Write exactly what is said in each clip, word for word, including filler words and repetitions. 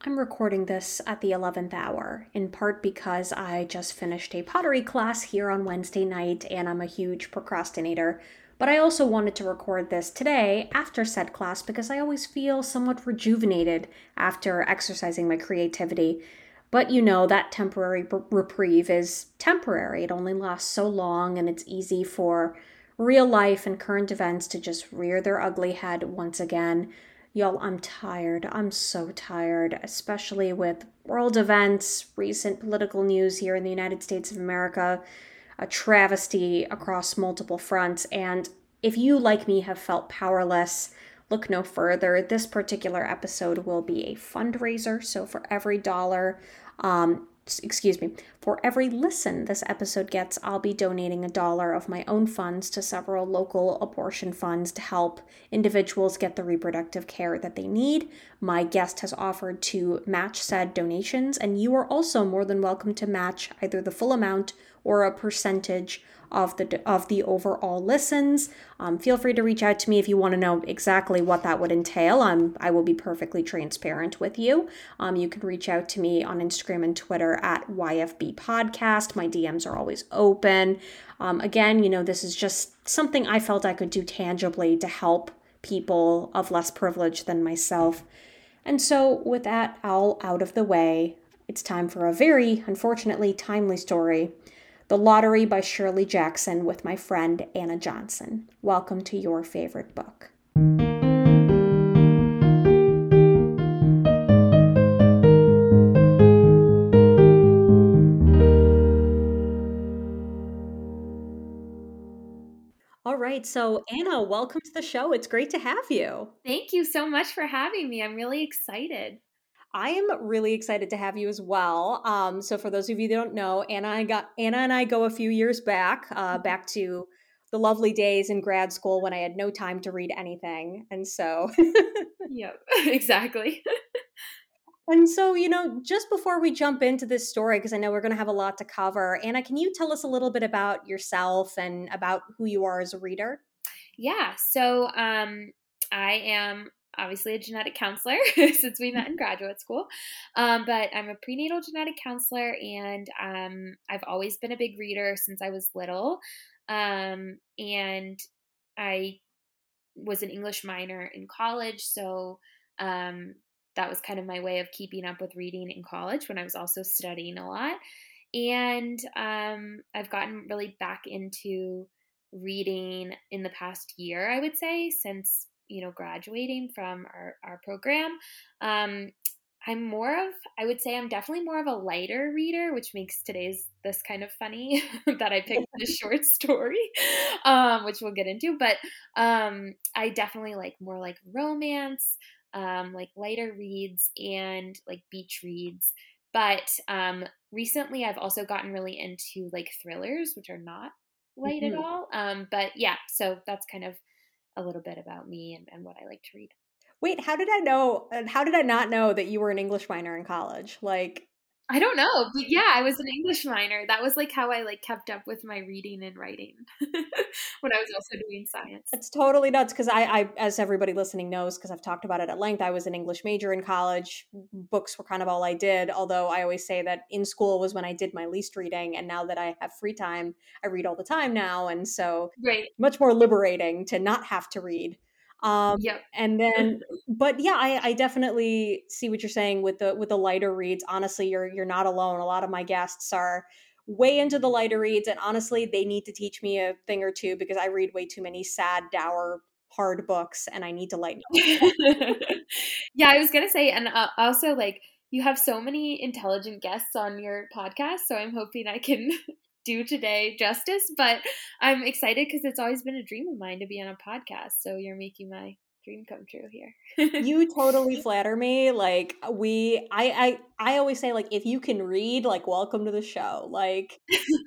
I'm recording this at the eleventh hour, in part because I just finished a pottery class here on Wednesday night and I'm a huge procrastinator. But I also wanted to record this today after said class because I always feel somewhat rejuvenated after exercising my creativity. But you know, that temporary b- reprieve is temporary. It only lasts so long, and it's easy for real life and current events to just rear their ugly head once again. Y'all, I'm tired. I'm so tired, especially with world events, recent political news here in the United States of America, a travesty across multiple fronts. And if you, like me, have felt powerless, look no further. This particular episode will be a fundraiser. So for every dollar, um, excuse me, for every listen this episode gets, I'll be donating a dollar of my own funds to several local abortion funds to help individuals get the reproductive care that they need. My guest has offered to match said donations, and you are also more than welcome to match either the full amount or a percentage of the of the overall listens. Um, feel free to reach out to me if you want to know exactly what that would entail. Um, I will be perfectly transparent with you. Um, you can reach out to me on Instagram and Twitter at Y F B Podcast. My D Ms are always open. Um, again, you know, this is just something I felt I could do tangibly to help people of less privilege than myself. And so with that all out of the way, it's time for a very, unfortunately, timely story. The Lottery by Shirley Jackson with my friend Anna Johnson. Welcome to your favorite book. All right, so Anna, welcome to the show. It's great to have you. Thank you so much for having me. I'm really excited. I am really excited to have you as well. Um, so for those of you that don't know, Anna, I got Anna and I go a few years back, uh, back to the lovely days in grad school when I had no time to read anything, and so. Yep, exactly. And so, you know, just before we jump into this story, because I know we're going to have a lot to cover, Anna, can you tell us a little bit about yourself and about who you are as a reader? Yeah, so um, I am obviously a genetic counselor since we met in graduate school, um, but I'm a prenatal genetic counselor, and um, I've always been a big reader since I was little, um, and I was an English minor in college, so um, that was kind of my way of keeping up with reading in college when I was also studying a lot. And um, I've gotten really back into reading in the past year, I would say, since you know graduating from our, our program. Um, I'm more of, I would say I'm definitely more of a lighter reader, which makes today's this kind of funny that I picked this short story, um, which we'll get into. But um, I definitely like more like romance, um, like lighter reads and like beach reads. But um, recently I've also gotten really into like thrillers, which are not light at Mhm. all. Um, but yeah, so that's kind of a little bit about me and, and what I like to read. Wait, how did I know? And how did I not know that you were an English minor in college? Like, I don't know, but yeah, I was an English minor. That was like how I like kept up with my reading and writing when I was also doing science. it's totally nuts because I, I, as everybody listening knows, because I've talked about it at length, I was an English major in college. Books were kind of all I did, although I always say that in school was when I did my least reading. And now that I have free time, I read all the time now. And so Right. much more liberating to not have to read. Um, Yep. and then, but yeah, I, I definitely see what you're saying with the with the lighter reads. Honestly, you're you're not alone. A lot of my guests are way into the lighter reads, and honestly, they need to teach me a thing or two because I read way too many sad, dour, hard books, and I need to lighten up. Yeah, I was gonna say, and uh, also like you have so many intelligent guests on your podcast, so I'm hoping I can do today justice. But I'm excited because it's always been a dream of mine to be on a podcast. So you're making my dream come true here. You totally flatter me. Like we, I, I, I always say, like, if you can read, like, welcome to the show. Like,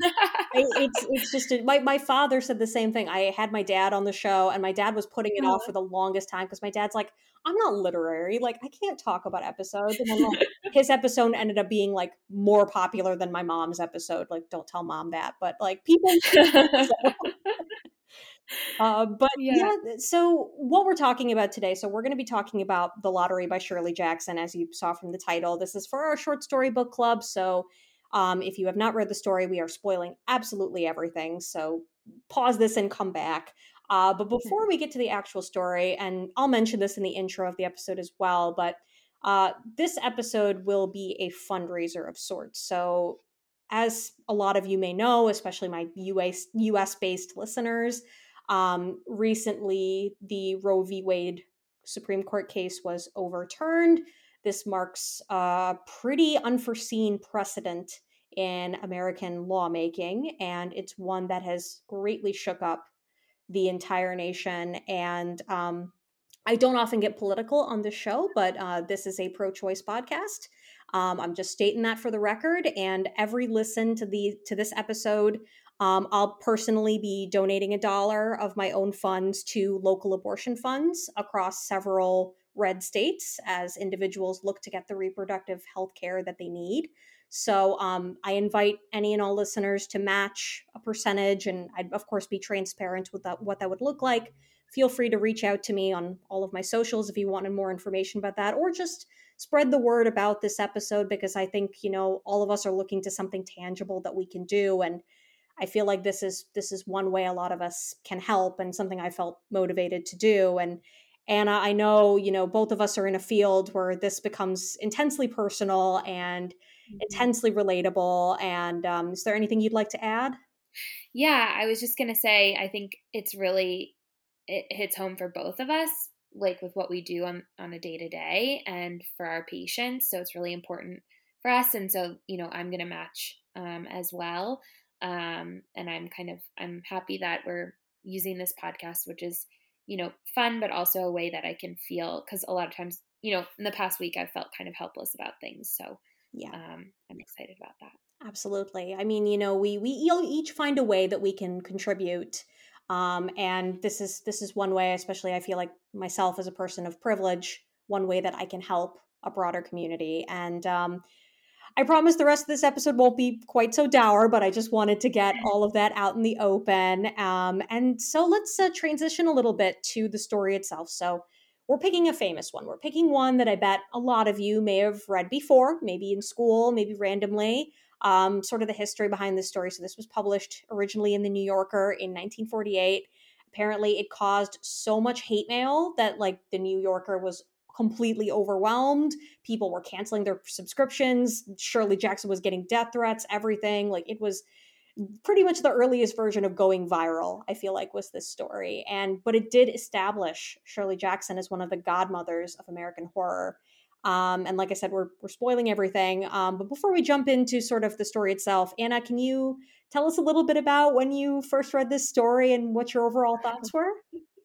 I, it's it's just a, my my father said the same thing. I had my dad on the show, and my dad was putting it off for the longest time because my dad's like, I'm not literary, like I can't talk about episodes. And then like his episode ended up being like more popular than my mom's episode. Like, don't tell mom that, but like people. Uh, but Yeah. yeah, so what we're talking about today, so we're going to be talking about The Lottery by Shirley Jackson, as you saw from the title. This is for our short story book club. So um, if you have not read the story, we are spoiling absolutely everything. So pause this and come back. Uh, but before we get to the actual story, and I'll mention this in the intro of the episode as well, but uh, this episode will be a fundraiser of sorts. So as a lot of you may know, especially my U S U S based listeners, um, recently, the Roe v. Wade Supreme Court case was overturned. This marks a pretty unforeseen precedent in American lawmaking, and it's one that has greatly shook up the entire nation. And um, I don't often get political on this show, but uh, this is a pro-choice podcast. Um, I'm just stating that for the record. And every listen to the to this episode, um, I'll personally be donating a dollar of my own funds to local abortion funds across several red states as individuals look to get the reproductive health care that they need. So um, I invite any and all listeners to match a percentage, and I'd of course be transparent with that, what that would look like. Feel free to reach out to me on all of my socials if you wanted more information about that, or just spread the word about this episode, because I think, you know, all of us are looking to something tangible that we can do. And I feel like this is this is one way a lot of us can help, and something I felt motivated to do. And Anna, I know, you know, both of us are in a field where this becomes intensely personal and Mhm. intensely relatable. And um, is there anything you'd like to add? Yeah, I was just going to say, I think it's really, it hits home for both of us, like with what we do on, on a day to day and for our patients. So it's really important for us. And so, you know, I'm going to match um, as well. Um, and I'm kind of, I'm happy that we're using this podcast, which is, you know, fun, but also a way that I can feel, because a lot of times, you know, in the past week, I've felt kind of helpless about things. So Yeah. um, I'm excited about that. Absolutely. I mean, you know, we we each find a way that we can contribute, um, and this is this is one way. Especially, I feel like myself as a person of privilege, one way that I can help a broader community. And um, I promise the rest of this episode won't be quite so dour, but I just wanted to get all of that out in the open. Um, and so let's uh, transition a little bit to the story itself. So we're picking a famous one. We're picking one that I bet a lot of you may have read before, maybe in school, maybe randomly. Um, sort of the history behind this story. So this was published originally in the New Yorker in nineteen forty-eight. Apparently, it caused so much hate mail that like the New Yorker was completely overwhelmed. People were canceling their subscriptions. Shirley Jackson was getting death threats, everything. Like it was pretty much the earliest version of going viral, I feel like, was this story. And but it did establish Shirley Jackson as one of the godmothers of American horror. Um, and like I said, we're we're spoiling everything. Um, but before we jump into sort of the story itself, Anna, can you tell us a little bit about when you first read this story and what your overall thoughts were?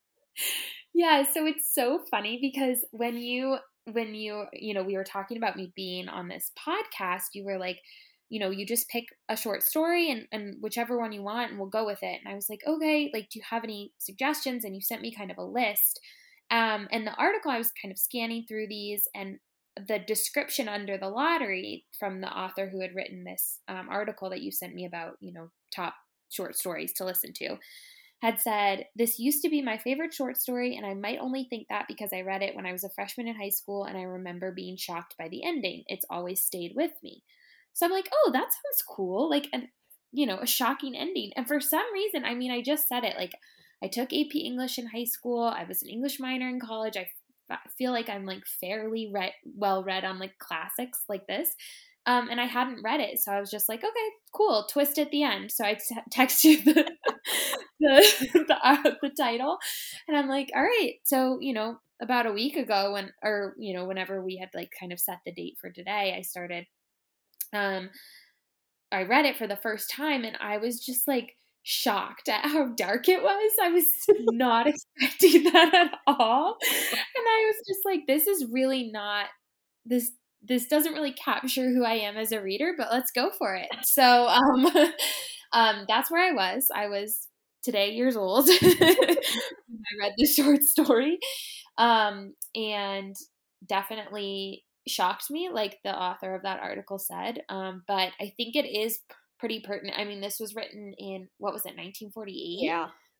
Yeah, so it's so funny because when you when you you know we were talking about me being on this podcast, you were like, you know, you just pick a short story and and whichever one you want and we'll go with it. And I was like, okay, like do you have any suggestions? And you sent me kind of a list. Um, and the article, I was kind of scanning through these, and the description under the lottery from the author who had written this um, article that you sent me about, you know, top short stories to listen to, had said, "This used to be my favorite short story, and I might only think that because I read it when I was a freshman in high school and I remember being shocked by the ending. It's always stayed with me." So I'm like, oh, that sounds cool. Like, and you know, a shocking ending. And for some reason, I mean, I just said it, like, I took A P English in high school. I was an English minor in college. I f- feel like I'm like fairly read, well read on like classics like this. Um, and I hadn't read it. So I was just like, okay, cool. Twist at the end. So I t- text you the, the, the, uh, the title. And I'm like, all right. So, you know, about a week ago when, or, you know, whenever we had like kind of set the date for today, I started, um, I read it for the first time and I was just like shocked at how dark it was. I was not expecting that at all. And I was just like, this is really not, this this doesn't really capture who I am as a reader, but let's go for it. So um, um, that's where I was. I was today years old when I read this short story, um, and definitely shocked me, like the author of that article said. Um, but I think it is pretty pertinent. I mean, this was written in, what was it, nineteen forty-eight? Yeah.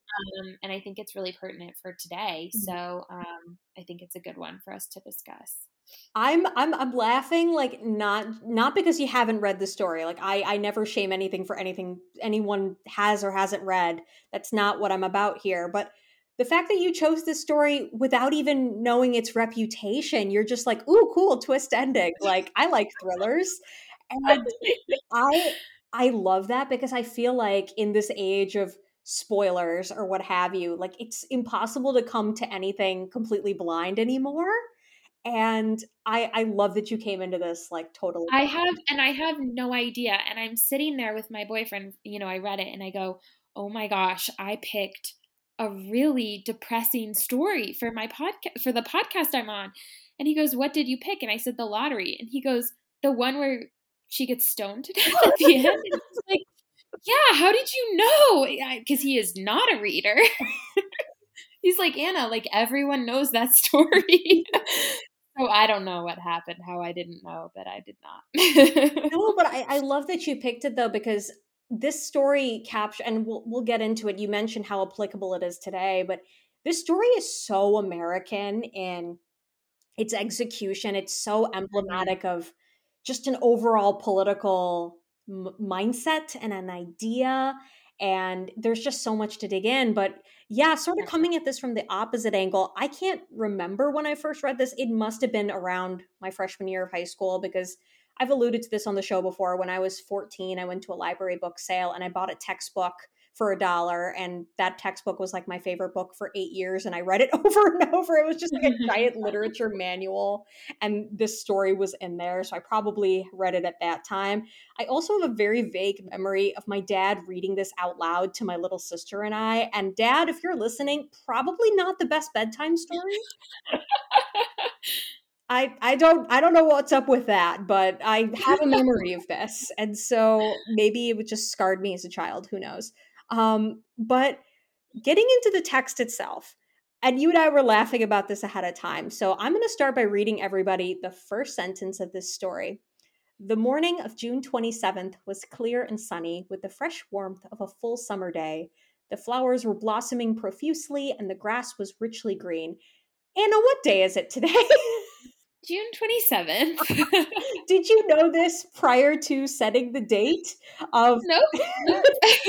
Um, and I think it's really pertinent for today. So um, I think it's a good one for us to discuss. I'm I'm I'm laughing like not not because you haven't read the story. Like I I never shame anything for anything anyone has or hasn't read. That's not what I'm about here. But the fact that you chose this story without even knowing its reputation, you're just like, "Ooh, cool twist ending." Like I like thrillers. And I I love that because I feel like in this age of spoilers or what have you, like it's impossible to come to anything completely blind anymore. And I I love that you came into this like totally I have, and I have no idea. And I'm sitting there with my boyfriend, you know, I read it and I go, oh my gosh, I picked a really depressing story for my podcast, for the podcast I'm on. And he goes, what did you pick? And I said, The Lottery. And he goes, the one where she gets stoned to death at the end. And he's like, yeah, how did you know? Because he is not a reader. He's like, Anna, like everyone knows that story. So I don't know what happened, how I didn't know, but I did not. No, but I, I love that you picked it though, because this story capture and we'll we'll get into it. You mentioned how applicable it is today, but this story is so American in its execution. It's so Mhm. emblematic of just an overall political m- mindset and an idea. And there's just so much to dig in. But yeah, sort of coming at this from the opposite angle, I can't remember when I first read this. It must have been around my freshman year of high school because I've alluded to this on the show before. When I was fourteen, I went to a library book sale and I bought a textbook for a dollar, and that textbook was like my favorite book for eight years, and I read it over and over. It was just like a giant literature manual, and this story was in there, so I probably read it at that time. I also have a very vague memory of my dad reading this out loud to my little sister and I. And Dad, if you're listening, probably not the best bedtime story. I, I don't I don't know what's up with that, but I have a memory of this, and so maybe it just scarred me as a child. Who knows? Um, but getting into the text itself, and you and I were laughing about this ahead of time. So I'm going to start by reading everybody the first sentence of this story. The morning of June twenty-seventh was clear and sunny with the fresh warmth of a full summer day. The flowers were blossoming profusely and the grass was richly green. Anna, what day is it today? June twenty-seventh. Did you know this prior to setting the date of Nope. Nope.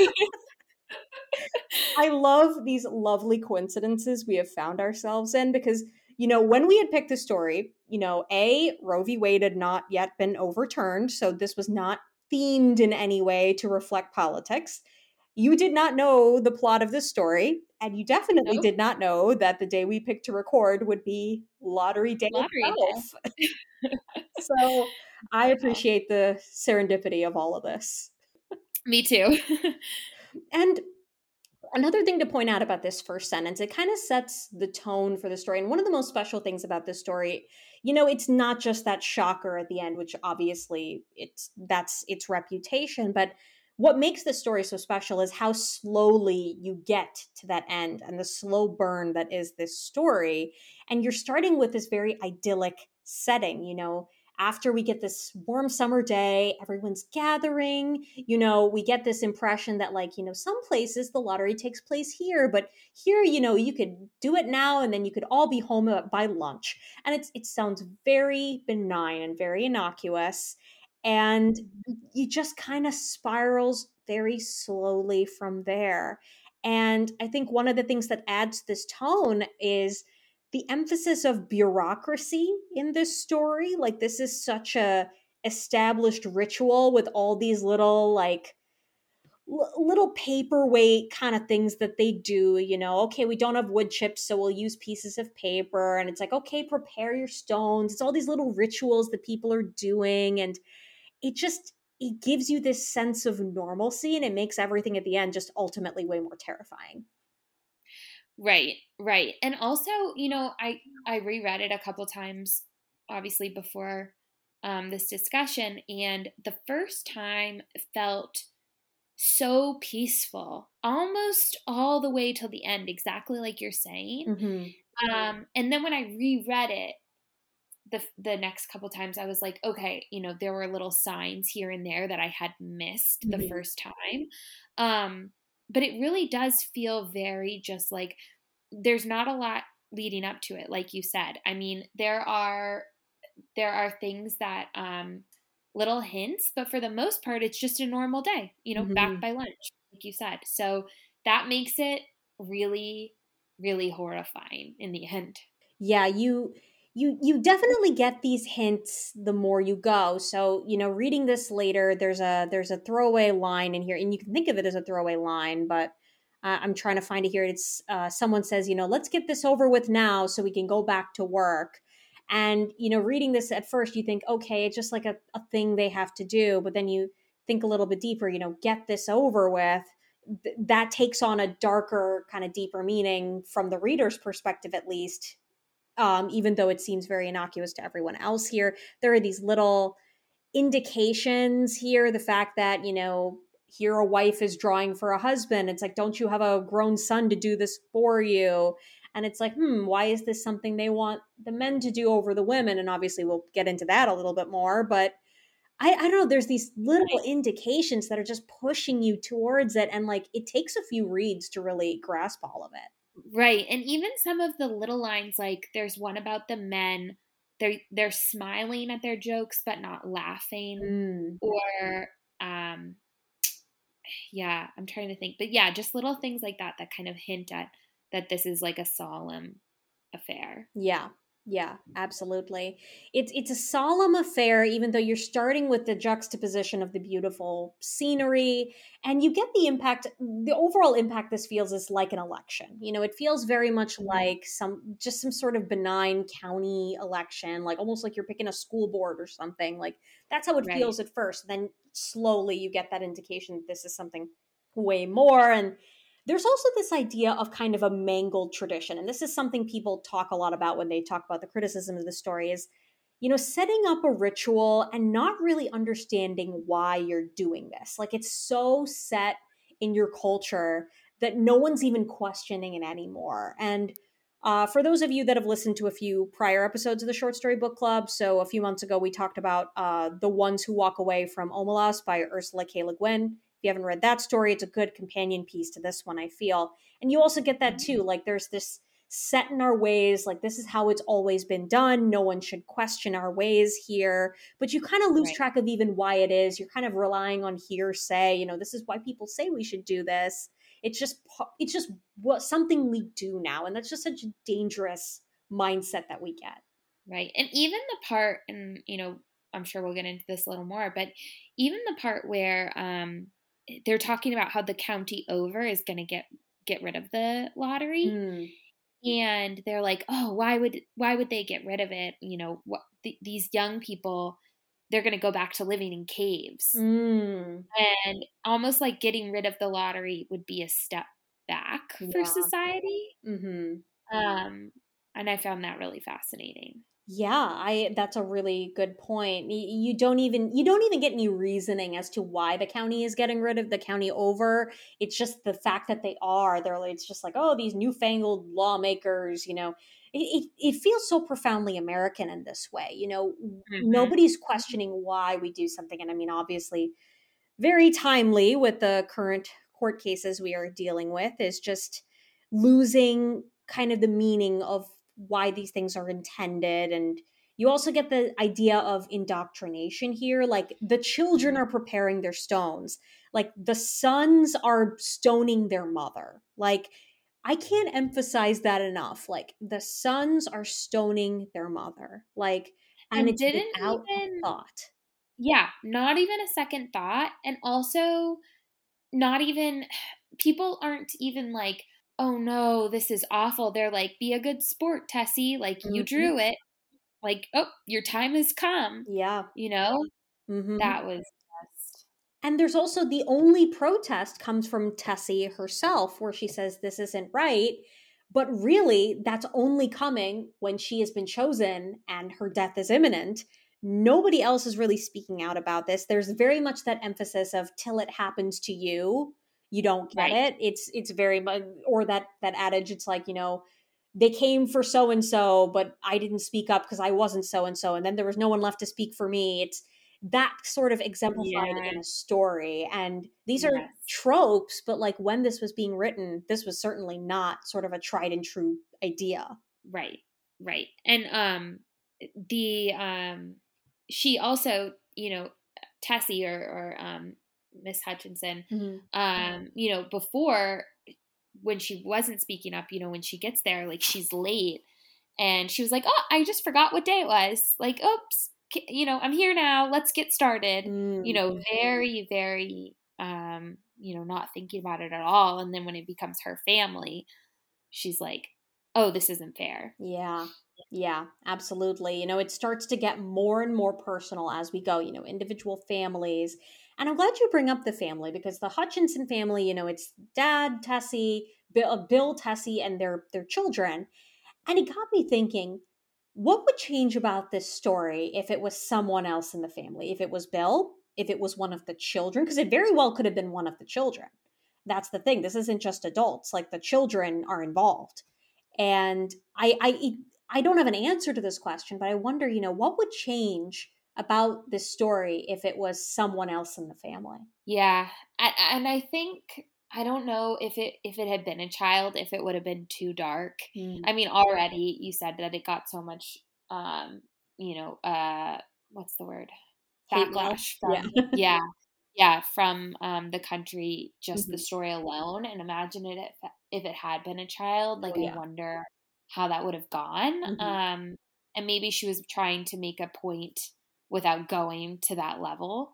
I love these lovely coincidences we have found ourselves in because, you know, when we had picked the story, you know, A, Roe v. Wade had not yet been overturned. So this was not themed in any way to reflect politics. You did not know the plot of this story. And you definitely Nope. did not know that the day we picked to record would be Lottery Day Lottery itself. day. So I Wow. appreciate the serendipity of all of this. Me too. And another thing to point out about this first sentence, it kind of sets the tone for the story. And one of the most special things about this story, you know, it's not just that shocker at the end, which obviously it's that's its reputation, but what makes this story so special is how slowly you get to that end and the slow burn that is this story. And you're starting with this very idyllic setting, you know, after we get this warm summer day, everyone's gathering, you know, we get this impression that, like, you know, some places the lottery takes place here, but here, you know, you could do it now and then you could all be home by lunch. And it's it sounds very benign and very innocuous. And you just kind of spirals very slowly from there. And I think one of the things that adds this tone is the emphasis of bureaucracy in this story. Like, this is such a established ritual with all these little like l- little paperweight kind of things that they do, you know. Okay, we don't have wood chips, so we'll use pieces of paper, and it's like, okay, prepare your stones. It's all these little rituals that people are doing, and it just it gives you this sense of normalcy, and it makes everything at the end just ultimately way more terrifying. Right, right. And also, you know, I I reread it a couple times, obviously before um, this discussion, and the first time felt so peaceful, almost all the way till the end, exactly like you're saying. Hmm. Um, and then when I reread it, the the next couple times, I was like, okay, you know, there were little signs here and there that I had missed the Hmm. first time. Um, but it really does feel very just like there's not a lot leading up to it, like you said. I mean, there are there are things that um little hints, but for the most part it's just a normal day, you know, back Mhm. by lunch, like you said. So that makes it really, really horrifying in the end. Yeah, you you you definitely get these hints the more you go. So, you know, reading this later, there's a there's a throwaway line in here, and you can think of it as a throwaway line, but uh, I'm trying to find it here. It's uh, someone says, you know, let's get this over with now so we can go back to work. And, you know, reading this at first, you think, okay, it's just like a, a thing they have to do. But then you think a little bit deeper, you know, get this over with. Th- that takes on a darker, kind of deeper meaning from the reader's perspective, at least, um, even though it seems very innocuous to everyone else here. There are these little indications here. The fact that, you know, here a wife is drawing for a husband. It's like, don't you have a grown son to do this for you? And it's like, hmm, why is this something they want the men to do over the women? And obviously, we'll get into that a little bit more. But I, I don't know, there's these little indications that are just pushing you towards it. And like, it takes a few reads to really grasp all of it. Right. And even some of the little lines, like there's one about the men, they're they're smiling at their jokes but not laughing. Mm. Or um yeah, I'm trying to think. But yeah, just little things like that that kind of hint at that this is like a solemn affair. Yeah. Yeah, absolutely. It's it's a solemn affair, even though you're starting with the juxtaposition of the beautiful scenery, and you get the impact. The overall impact this feels is like an election. You know, it feels very much Mhm. like some just some sort of benign county election, like almost like you're picking a school board or something. Like that's how it Right. feels at first. Then slowly you get that indication that this is something way more. And there's also this idea of kind of a mangled tradition. And this is something people talk a lot about when they talk about the criticism of the story is, you know, setting up a ritual and not really understanding why you're doing this. Like it's so set in your culture that no one's even questioning it anymore. And uh, for those of you that have listened to a few prior episodes of the Short Story Book Club, so a few months ago we talked about uh, The Ones Who Walk Away from Omelas by Ursula K. Le Guin. If you haven't read that story, it's a good companion piece to this one, I feel. And you also get that Mhm. too. Like there's this set in our ways, like this is how it's always been done. No one should question our ways here. But you kind of lose Right. track of even why it is. You're kind of relying on hearsay. You know, this is why people say we should do this. It's just it's just what something we do now. And that's just such a dangerous mindset that we get. Right. And even the part, and you know, I'm sure we'll get into this a little more, but even the part where um they're talking about how the county over is going to get get rid of the lottery, Hmm. and they're like, "Oh, why would why would they get rid of it? You know, what th- these young people, they're going to go back to living in caves." Mm. And almost like getting rid of the lottery would be a step back for Yeah. society. Mm-hmm. Um and I found that really fascinating. Yeah, I that's a really good point. Y- You don't even you don't even get any reasoning as to why the county is getting rid of the county over. It's just the fact that they are. They're like, it's just like, oh, these newfangled lawmakers, you know. It, it it feels so profoundly American in this way. You know, Mhm. nobody's questioning why we do something. And I mean, obviously, very timely with the current court cases we are dealing with is just losing kind of the meaning of why these things are intended. And you also get the idea of indoctrination here, like the children Mhm. are preparing their stones, like the sons are stoning their mother. Like I can't emphasize that enough. Like the sons are stoning their mother, like, and And it's didn't without a even thought. yeah, not even a second thought, and also not even people aren't even like, "Oh no, this is awful." They're like, "Be a good sport, Tessie. Like you Mhm. drew it. Like, oh, your time has come." Yeah. You know? Mhm. That was just And there's also the only protest comes from Tessie herself, where she says this isn't right. But really, that's only coming when she has been chosen and her death is imminent. Nobody else is really speaking out about this. There's very much that emphasis of till it happens to you, you don't get right. it. It's it's very much, or that that adage. It's like, you know, they came for so and so, but I didn't speak up because I wasn't so and so, and then there was no one left to speak for me. It's that sort of exemplified Yeah. in a story. And these are Yes. tropes, but like when this was being written, this was certainly not sort of a tried and true idea. Right. Right. And um the um she also, you know, Tessie or or um Miss Hutchinson, Mhm. um, you know, before when she wasn't speaking up, you know, when she gets there, like she's late and she was like, "Oh, I just forgot what day it was." Like, "Oops, K- you know, I'm here now. Let's get started." You Mm. know, very, very, um, you know, not thinking about it at all. And then when it becomes her family, she's like, "Oh, this isn't fair." Yeah. Yeah, absolutely. You know, it starts to get more and more personal as we go, you know, individual families. And I'm glad you bring up the family because the Hutchinson family, you know, it's dad, Tessie, Bill, uh, Bill Tessie, and their their children. And it got me thinking, what would change about this story if it was someone else in the family? If it was Bill, if it was one of the children, because it very well could have been one of the children. That's the thing. This isn't just adults, like the children are involved. And I I I don't have an answer to this question, but I wonder, you know, what would change about this story if it was someone else in the family? Yeah, and, and I think I don't know if it if it had been a child, if it would have been too dark. Mm. I mean, already you said that it got so much, um, you know, uh, what's the word? Hate mail? Backlash Yeah. from, yeah, yeah, from um, the country, just the Mhm. story alone. And imagine it if, if it had been a child. Oh, Like, I yeah. wonder how that would have gone. Mhm. Um, and maybe she was trying to make a point without going to that level.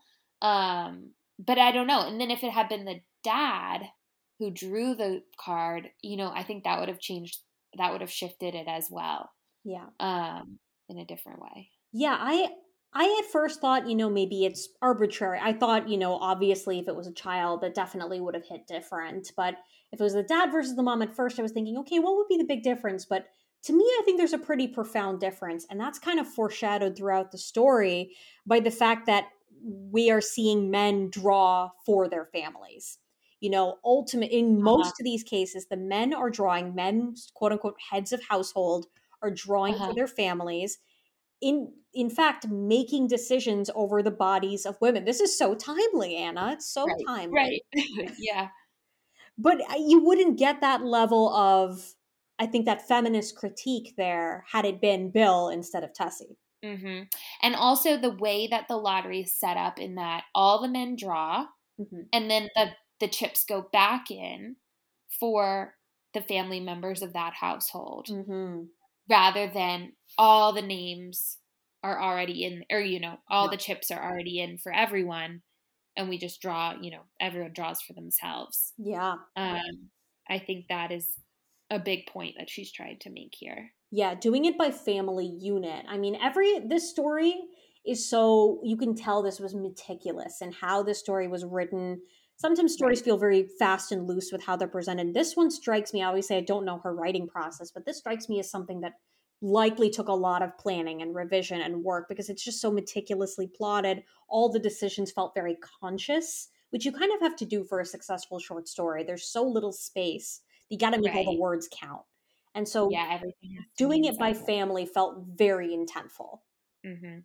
Um, but I don't know. And then if it had been the dad who drew the card, you know, I think that would have changed, that would have shifted it as well, Yeah. um, in a different way. Yeah, I I at first thought, you know, maybe it's arbitrary. I thought, you know, obviously if it was a child, that definitely would have hit different. But if it was the dad versus the mom at first, I was thinking, okay, what would be the big difference? But to me, I think there's a pretty profound difference. And that's kind of foreshadowed throughout the story by the fact that we are seeing men draw for their families. You know, ultimate in Uh-huh. most of these cases, the men are drawing, men, quote unquote, heads of household are drawing for Uh-huh. their families in in fact making decisions over the bodies of women. This is so timely, Anna. It's so Right. timely. Right. Yeah. But uh, you wouldn't get that level of, I think, that feminist critique there had it been Bill instead of Tessie. hmm And also the way that the lottery is set up in that all the men draw Hmm. and then the, the chips go back in for the family members of that household Hmm. rather than all the names are already in, or, you know, all Yeah. the chips are already in for everyone. And we just draw, you know, everyone draws for themselves. Yeah. Um, I think that is a big point that she's trying to make here. Yeah, doing it by family unit. I mean, every this story is so you can tell this was meticulous and how this story was written. Sometimes stories Right. feel very fast and loose with how they're presented. This one strikes me, I always say I don't know her writing process, but this strikes me as something that likely took a lot of planning and revision and work because it's just so meticulously plotted. All the decisions felt very conscious, which you kind of have to do for a successful short story. There's so little space. You got to make all the Right. words count. And so Yeah, everything has to be doing it by inside. family felt very intentful. Mm-hmm.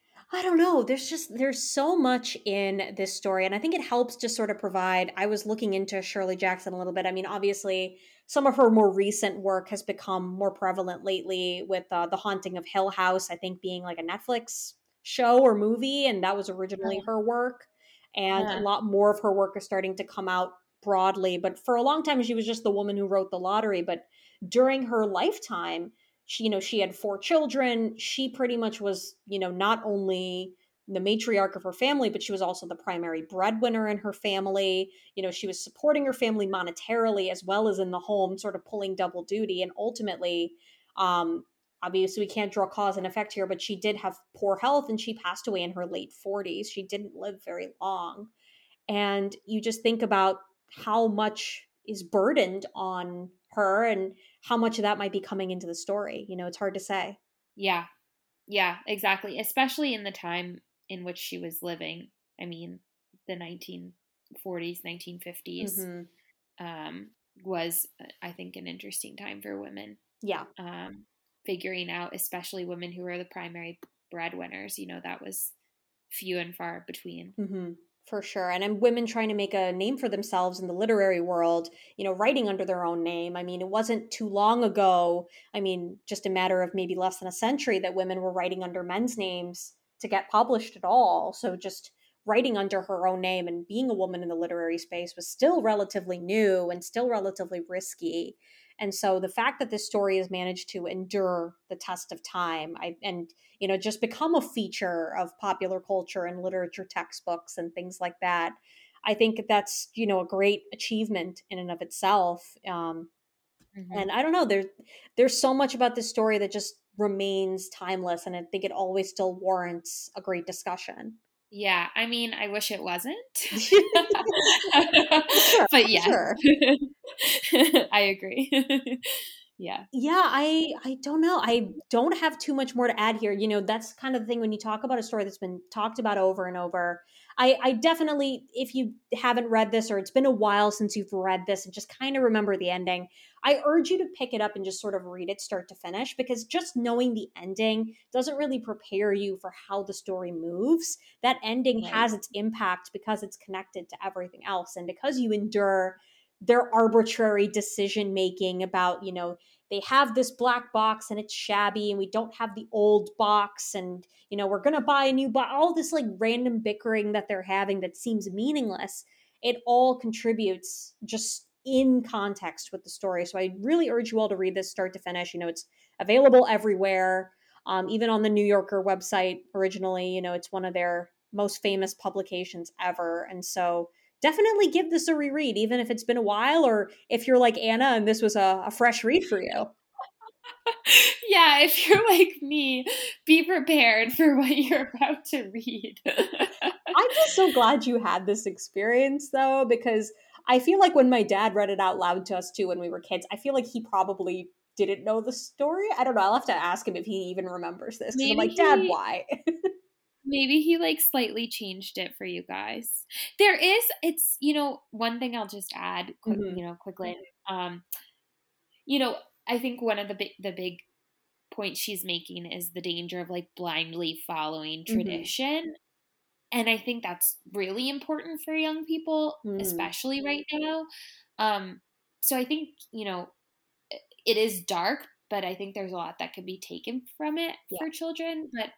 I don't know. There's just there's so much in this story, and I think it helps to sort of provide. I was looking into Shirley Jackson a little bit. I mean, obviously, some of her more recent work has become more prevalent lately with uh, The Haunting of Hill House, I think being like a Netflix show or movie, and that was originally her work. And a Uh-huh. lot more of her work is starting to come out broadly. But for a long time, she was just the woman who wrote the lottery. But during her lifetime, she, you know, she had four children. She pretty much was, you know, not only the matriarch of her family, but she was also the primary breadwinner in her family. You know, she was supporting her family monetarily as well as in the home, sort of pulling double duty. And ultimately, um, obviously, we can't draw cause and effect here, but she did have poor health and she passed away in her late forties. She didn't live very long. And you just think about how much is burdened on her and how much of that might be coming into the story. You know, it's hard to say. Yeah. Yeah, exactly. Especially in the time in which she was living. I mean, the nineteen forties, nineteen fifties Hmm. um, was, uh, I think, an interesting time for women. Yeah. Um, figuring out, especially women who are the primary breadwinners, you know, that was few and far between. Mm-hmm. For sure. And, and women trying to make a name for themselves in the literary world, you know, writing under their own name. I mean, it wasn't too long ago. I mean, just a matter of maybe less than a century that women were writing under men's names to get published at all. So just writing under her own name and being a woman in the literary space was still relatively new and still relatively risky. And so the fact that this story has managed to endure the test of time, I, and you know, just become a feature of popular culture and literature textbooks and things like that, I think that's, you know, a great achievement in and of itself. Um, mm-hmm. And I don't know, there's there's so much about this story that just remains timeless, and I think it always still warrants a great discussion. Yeah, I mean, I wish it wasn't. Sure, but yeah, sure. I agree. Yeah. Yeah, I I don't know. I don't have too much more to add here. You know, that's kind of the thing when you talk about a story that's been talked about over and over. I, I definitely, if you haven't read this or it's been a while since you've read this and just kind of remember the ending, I urge you to pick it up and just sort of read it start to finish, because just knowing the ending doesn't really prepare you for how the story moves. That ending right. has its impact because it's connected to everything else. And because you endure their arbitrary decision making about, you know, they have this black box and it's shabby and we don't have the old box, and, you know, we're going to buy a new box, all this like random bickering that they're having that seems meaningless. It all contributes just in context with the story. So I really urge you all to read this start to finish. You know, it's available everywhere. Um, even on the New Yorker website originally, you know, it's one of their most famous publications ever. And so definitely give this a reread, even if it's been a while, or if you're like Anna and this was a, a fresh read for you. Yeah, if you're like me, be prepared for what you're about to read. I'm just so glad you had this experience, though, because I feel like when my dad read it out loud to us, too, when we were kids, I feel like he probably didn't know the story. I don't know. I'll have to ask him if he even remembers this. Because I'm like, Dad, he... why? Maybe he like slightly changed it for you guys. There is, it's, you know, one thing I'll just add, quick, mm-hmm. you know, quickly. Um, you know, I think one of the big, the big points she's making is the danger of like blindly following tradition. Mm-hmm. And I think that's really important for young people, mm. especially right now. Um, so I think, you know, it is dark, but I think there's a lot that could be taken from it yeah. for children. But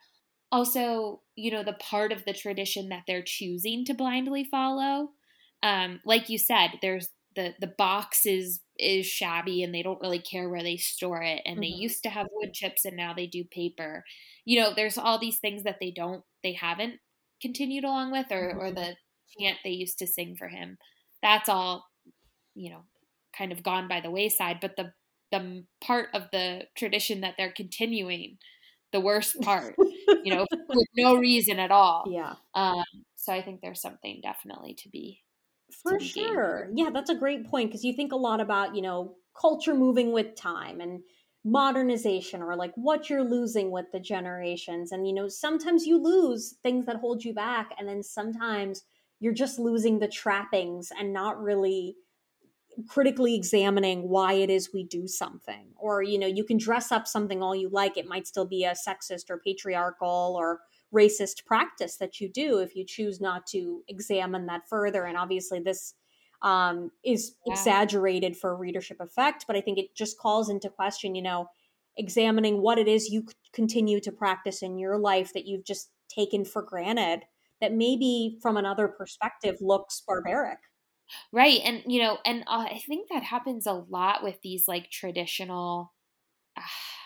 also, you know, the part of the tradition that they're choosing to blindly follow. Um, like you said, there's the, the box is, is shabby and they don't really care where they store it. And mm-hmm. they used to have wood chips and now they do paper. You know, there's all these things that they don't, they haven't continued along with, or, mm-hmm. or the chant they used to sing for him. That's all, you know, kind of gone by the wayside. But the, the part of the tradition that they're continuing, the worst part, you know, with no reason at all. Yeah. Um, so I think there's something definitely to be For sure. Yeah, that's a great point, because you think a lot about, you know, culture moving with time and modernization, or like what you're losing with the generations. And, you know, sometimes you lose things that hold you back. And then sometimes you're just losing the trappings and not really critically examining why it is we do something. Or, you know, you can dress up something all you like. It might still be a sexist or patriarchal or racist practice that you do if you choose not to examine that further. And obviously this um, is yeah. exaggerated for readership effect, but I think it just calls into question, you know, examining what it is you continue to practice in your life that you've just taken for granted, that maybe from another perspective looks barbaric. Right. And, you know, and uh, I think that happens a lot with these like traditional, uh,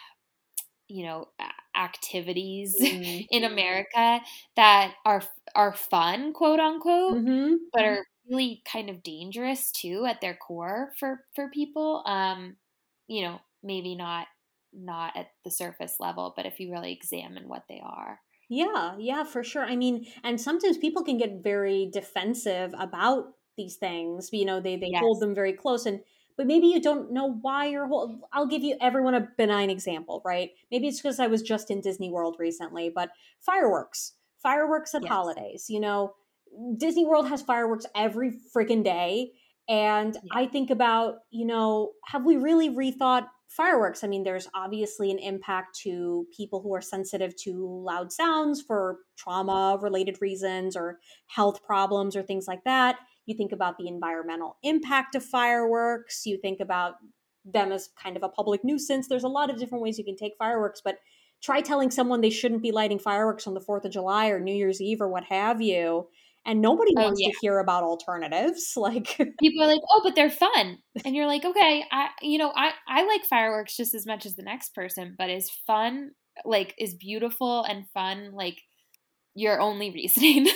you know, activities mm-hmm. in America that are, are fun, quote unquote, mm-hmm. but are really kind of dangerous too at their core for, for people. Um, you know, maybe not, not at the surface level, but if you really examine what they are. Yeah, yeah, for sure. I mean, and sometimes people can get very defensive about these things, you know, they, they yes. hold them very close, and but maybe you don't know why you're hold, I'll give you everyone a benign example, right? Maybe it's because I was just in Disney World recently, but fireworks, fireworks at yes. holidays, you know, Disney World has fireworks every friggin' day. And yeah. I think about, you know, have we really rethought fireworks, I mean, there's obviously an impact to people who are sensitive to loud sounds for trauma related reasons or health problems or things like that. You think about the environmental impact of fireworks. You think about them as kind of a public nuisance. There's a lot of different ways you can take fireworks, but try telling someone they shouldn't be lighting fireworks on the fourth of July or New Year's Eve or what have you. And nobody Oh, wants yeah. to hear about alternatives. Like People are like, oh, but they're fun. And you're like, okay, I, you know, I, I like fireworks just as much as the next person, but is fun, like, is beautiful and fun, like, your only reasoning?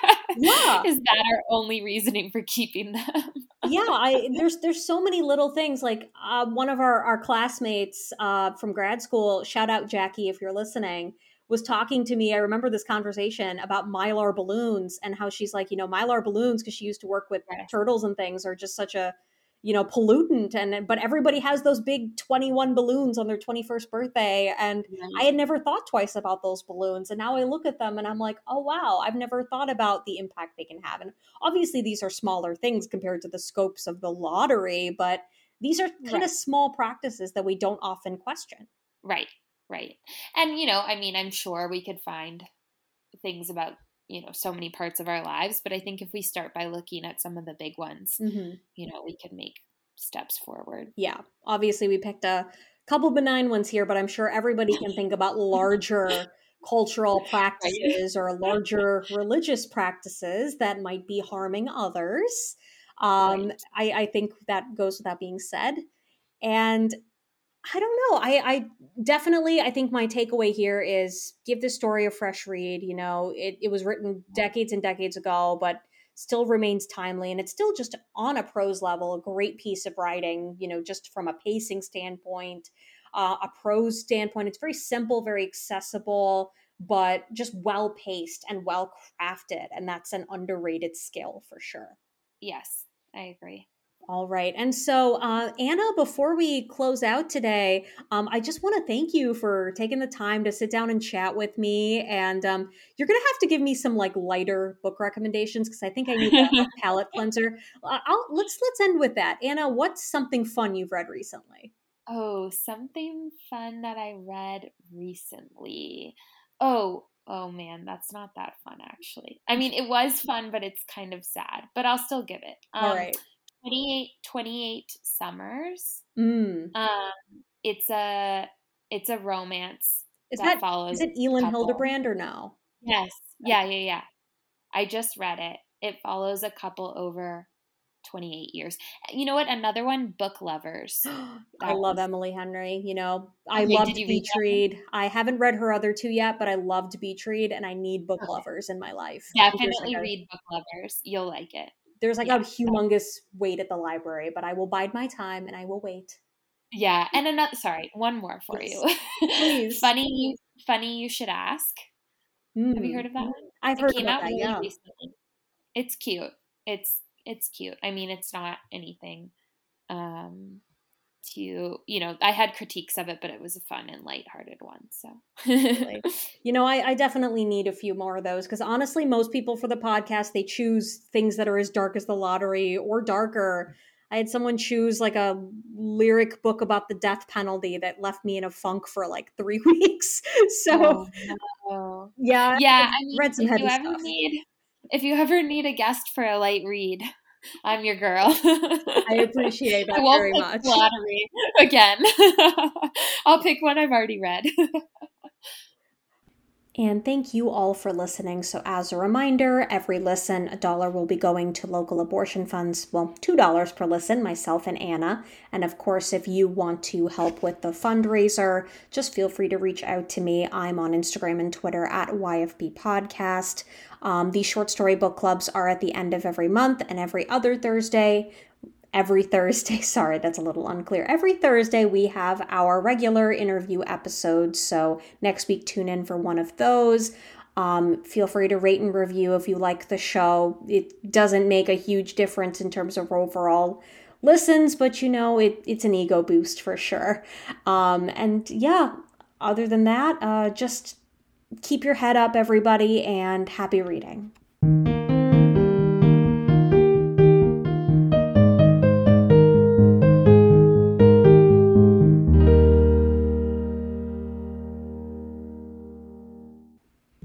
Yeah. Is that our only reasoning for keeping them? Yeah, I there's there's so many little things. Like uh, one of our our classmates uh, from grad school, shout out Jackie if you're listening, was talking to me. I remember this conversation about Mylar balloons and how she's like, you know, Mylar balloons, because she used to work with Yes. turtles and things, are just such a, you know, pollutant. And but everybody has those big twenty-one balloons on their twenty-first birthday, and I Right. had never thought twice about those balloons. And now I look at them and I'm like, oh wow, I've never thought about the impact they can have. And obviously these are smaller things compared to the scopes of the lottery, but these are kind Right. of small practices that we don't often question. Right. Right. And, you know, I mean, I'm sure we could find things about, you know, so many parts of our lives, but I think if we start by looking at some of the big ones, Mm-hmm. you know, we could make steps forward. Yeah, obviously we picked a couple benign ones here, but I'm sure everybody can think about larger cultural Right. practices or larger religious practices that might be harming others. Um, Right. I, I think that goes without being said. And I don't know. I, I definitely, I think my takeaway here is give this story a fresh read. You know, it, it was written decades and decades ago, but still remains timely. And it's still just on a prose level, a great piece of writing, you know, just from a pacing standpoint, uh, a prose standpoint. It's very simple, very accessible, but just well paced and well crafted. And that's an underrated skill for sure. Yes, I agree. All right. And so, uh, Anna, before we close out today, um, I just want to thank you for taking the time to sit down and chat with me. And um, you're going to have to give me some like lighter book recommendations because I think I need a, a palate cleanser. Uh, I'll, let's let's end with that. Anna, what's something fun you've read recently? Oh, something fun that I read recently. Oh, oh man, that's not that fun actually. I mean, it was fun, but it's kind of sad, but I'll still give it. Um, All right. twenty-eight, twenty-eight Summers. Mm. Um, it's a it's a romance Is that that follows is it a Elin couple. Hildebrand or no? Yes. Yeah, yeah, yeah. I just read it. It follows a couple over twenty-eight years. You know what? Another one, Book Lovers. I That love was Emily Henry. You know, I okay. loved Did you read Beach that one? Read. I haven't read her other two yet, but I loved Beach Read, and I need book Okay. lovers in my life. I think there's Definitely like a read Book Lovers. You'll like it. there's like Yeah. a humongous wait at the library, but I will bide my time and I will wait. Yeah. And another, sorry, one more for Yes, you. please. Funny you, funny you should ask. Mm. Have you heard of that one? I've It heard came about out that. really Yeah. recently. It's cute. It's it's cute. I mean, it's not anything um to, you know, I had critiques of it, but it was a fun and lighthearted one. So Really. You know, I, I definitely need a few more of those because honestly, most people for the podcast, they choose things that are as dark as the lottery or darker. I had someone choose like a lyric book about the death penalty that left me in a funk for like three weeks. So, Oh no. yeah, Yeah, I've I mean, read some if you heavy ever stuff. need if you ever need a guest for a light read, I'm your girl. I appreciate I that won't very pick much. lottery again. I'll pick one I've already read. And thank you all for listening. So, as a reminder, every listen, a dollar will be going to local abortion funds. Well, two dollars per listen, myself and Anna. And of course, if you want to help with the fundraiser, just feel free to reach out to me. I'm on Instagram and Twitter at Y F B Podcast. Um, these short story book clubs are at the end of every month and every other Thursday. Every Thursday, sorry, that's a little unclear. Every Thursday, we have our regular interview episodes. So next week, tune in for one of those. Um, feel free to rate and review if you like the show. It doesn't make a huge difference in terms of overall listens, but you know, it, it's an ego boost for sure. Um, and yeah, other than that, uh, just keep your head up, everybody, and happy reading.